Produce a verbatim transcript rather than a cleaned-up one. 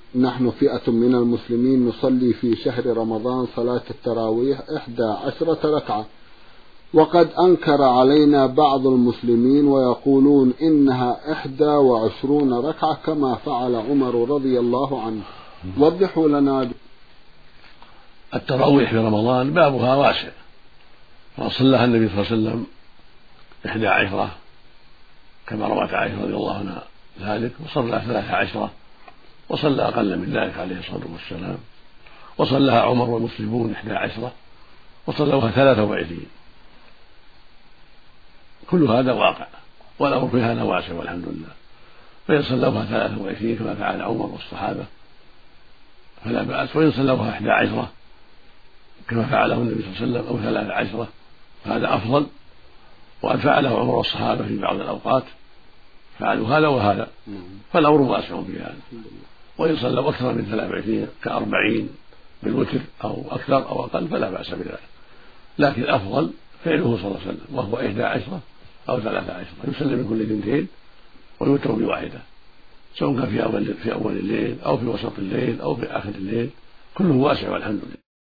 نحن فئة من المسلمين نصلي في شهر رمضان صلاة التراويح إحدى عشرة ركعة، وقد أنكر علينا بعض المسلمين ويقولون إنها إحدى وعشرون ركعة كما فعل عمر رضي الله عنه، وضحوا لنا. التراويح في رمضان بابها واسع، وصلىها النبي صلى الله عليه وسلم إحدى عشرة كما روت عائشة رضي الله عنها ذلك، وصلى ثلاثة عشرة، وصلى أقل من ذلك عليه الصلاة والسلام، وصلىها عمر والمسلمون إحدى عشرة، وصلوها ثلاثة وعشرين. كل هذا واقع، والأمر في هذا واسع والحمد لله. فإن صلوها ثلاثة وعشرين كما فعل عمر والصحابة فلا بأس، وإن صلوها إحدى عشرة كما فعله النبي صلى الله عليه وسلم أو ثلاثة عشرة فهذا أفضل، وأن فعله عمر والصحابة في بعض الأوقات فعلوا هذا وهذا، فالأمر واسع في هذا. وإن صلوا أكثر من ثلاثة وعشرين كأربعين بالوتر أو أكثر أو أقل فلا بأس بذلك، لكن الأفضل فعله صلى الله عليه وسلم وهو إحدى عشرة أو ثلاثة عشرة، يسلم من كل اثنتين ويوتر بواحدة، سواء كان في أول في أول الليل أو في وسط الليل أو في آخر الليل، كله واسع والحمد لله.